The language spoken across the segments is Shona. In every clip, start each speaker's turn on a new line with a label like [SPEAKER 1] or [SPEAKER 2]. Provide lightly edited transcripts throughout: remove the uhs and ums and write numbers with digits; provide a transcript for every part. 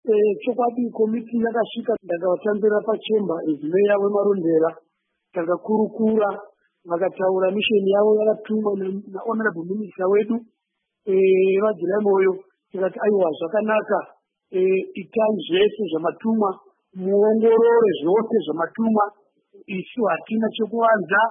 [SPEAKER 1] chokwadi komiti yakasvika ndakavatambira pachemba ezimeya wemarondera takakurukura vakataura misheni yavo yakatumwa nahonorable minister wedu vadzira moyo tikati aiwa zvakanaka itai zvese zvamatumwa muongorore zvose zvamatumwa isu hatina chekuvanza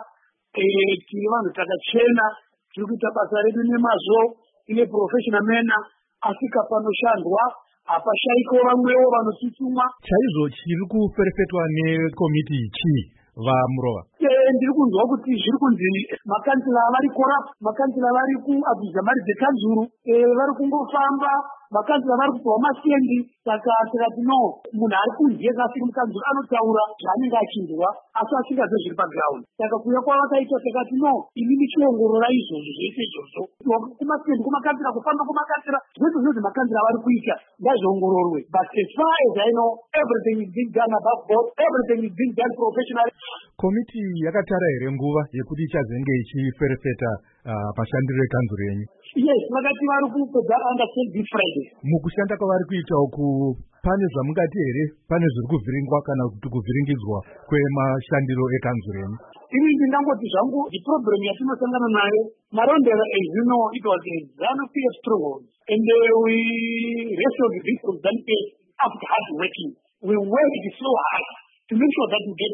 [SPEAKER 1] tiri vanhu takachena tiri kuita basa redu nemazvo ine professional mena asika panoshandwa hapashaiko vamwewo vanotitumwa
[SPEAKER 2] chaizvo chiri kuferefetwa nekomiti chii vaMurova?
[SPEAKER 1] Ndiri kunzwa kuti zviri kunzi makansila vari corrupt, makansila vari kuabvisa mari dzekanzuru, vari kungofamba, makansila vari kupiwa masendi. Saka tikati no, munhu ari kunze kasiri mukanzuru anotaura zvaanenge achinzwa asi asingazve zviri paground. Saka kuuya kwavakaita tikati no, inini chiongorora izvozvo zvese izvozvo. Kumasendi kumakansila, kufamba kumakansila, zvese zvose makansila vari kuita ngazviongororwe. But as far as I know, everything is being done above board, everything is being done professionally.
[SPEAKER 2] Komiti yakatara here nguva yekuti ichazenge ichiferefeta mashandiro ekanzuro yenyu?
[SPEAKER 1] Yes, vakati vari kupedza understand this Friday.
[SPEAKER 2] Mukushanda kwavari kuita uku pane zvamungati here pane zviri kuvhiringwa kana kuti kuvhiringidzwa kwemashandiro ekanzuro yenyu?
[SPEAKER 1] Ini ndingangoti zvangu problem yatinosangana nayo marondera ezvino it was a ZANU-PF stronghold and we wrestled this on ZANU-PF after hard working. We worked so hard to make sure that we get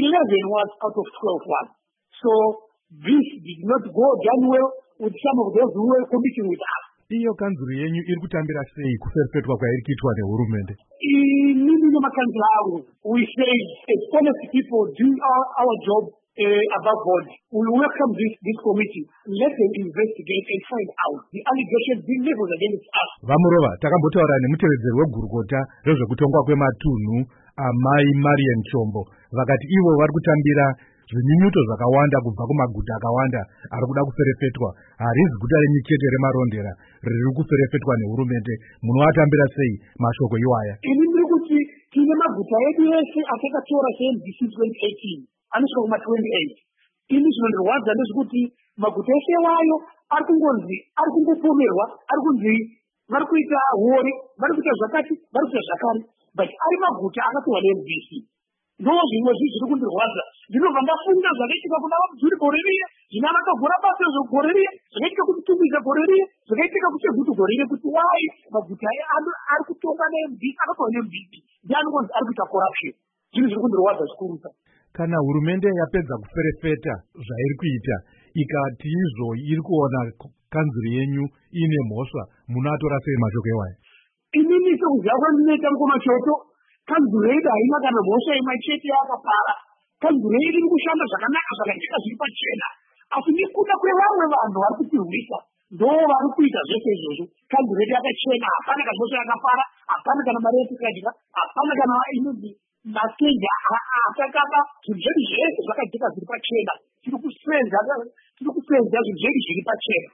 [SPEAKER 1] 11 words out of 12 words. So this did not go down well with some of those who were competing with us.
[SPEAKER 2] Iyo kanzuro yenyu iri kutambira sei kuferefetwa kwairi kuitwa nehurumende?
[SPEAKER 1] Inini nemakanzuro avo, we say as honest people doing our job above board. We welcome this committee. Let them investigate and find out the allegations being leveled against us.
[SPEAKER 2] VaMurova, takambotaura nemutevedzeri wegurukota rezvekutongwa kwematunhu amai Marian Chombo. Vakati ivo vari kutambira zvinyunyuto zvakawanda kubva kumaguta akawanda ari kuda kuferefetwa. Harizi guta renyu chete remarondera riri kuferefetwa nehurumende. Munovatambira sei mashoko iwaya?
[SPEAKER 1] Ini ndiri kuti tine maguta edu ese atakatora seMDC 2018 anosvika kuma-28. Ini zvinondirwadza ndezvekuti maguta ese wayo ari kungopomerwa, ari kunzi vari kuita hori, vari kuita zvakati, vari kuita zvakare, but ari maguta akatorwa neMDC. Ndo zvimwe zviri kundirwadza. Ndinobva ndafunga zvakaitika kuna Mabvuri gore riye, zvina vakavhura basa gore riye, zvakaitika kuti Tumbisa gore riye, zvakaitika kuti Gutu gore riye, kuti wai maguta ari kutonga neMDC, akatorwa neMDC. Ndiani kunzi ari kuita corruption. Zvinhu zviri kundirwadza zvikuru.
[SPEAKER 2] Kana hurumende yapedza kuferefeta zvairi kuita ikati izvo iri kuona kanzuro yenyu ine mhosva, munoatora sei mashoko iwaya?
[SPEAKER 1] Inini sekuziva kwandinoita mukomachoto, kanzuro yedu haina kana mhosva imwe chete yakapara. Kanzuro yedu iri kushanda zvakanaka zvakaitika zviri pachena. Asi nekuda kwevamwe vanhu vari kutirwisa ndo vari kuita zvese izvozvo. Kanzuro yedu yakachena, hapana kana mhosva yakapara, hapana kana mari yatikadya, hapana kana inonzi matenja akakaba. Zvinhu zvedu zvese zvakaitika zviri pachena. Tiri kusenza zvinhu zvedu zviri pachena.